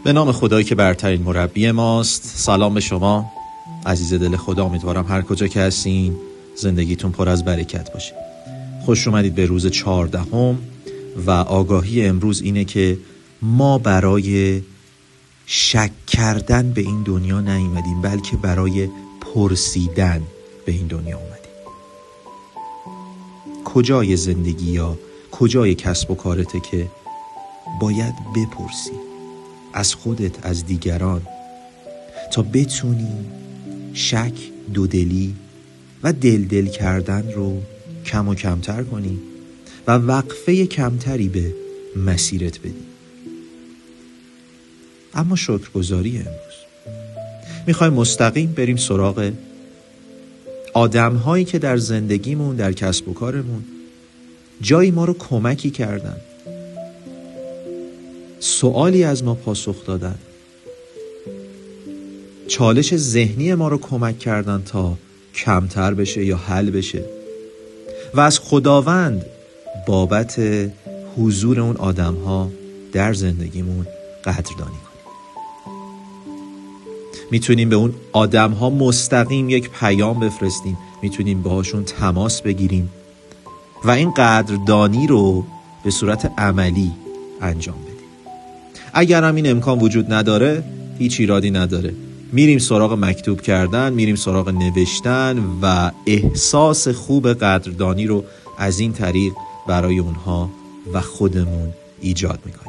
به نام خدایی که برترین مربی ماست. سلام به شما عزیز دل خدا. امیدوارم هر کجا که هستین زندگیتون پر از برکت باشه. خوش اومدید به روز 14 و آگاهی امروز اینه که ما برای شک کردن به این دنیا نیومدیم، بلکه برای پرسیدن به این دنیا اومدیم. کجای زندگی یا کجای کسب و کارته که باید بپرسی از خودت، از دیگران، تا بتونی شک، دودلی و دل کردن رو کم و کمتر کنی و وقفه کمتری به مسیرت بدی. اما شکرگزاری امروز میخوایم مستقیم بریم سراغ آدم هایی که در زندگیمون، در کسب و کارمون جایی ما رو کمکی کردن، سوالی از ما پاسخ دادن، چالش ذهنی ما رو کمک کردن تا کمتر بشه یا حل بشه و از خداوند بابت حضور اون آدم ها در زندگیمون قدردانی کنیم. میتونیم به اون آدم ها مستقیم یک پیام بفرستیم، میتونیم باهاشون تماس بگیریم و این قدردانی رو به صورت عملی انجام بدیم. اگر هم این امکان وجود نداره هیچ ایرادی نداره، میریم سراغ مکتوب کردن، میریم سراغ نوشتن و احساس خوب قدردانی رو از این طریق برای اونها و خودمون ایجاد میکنیم.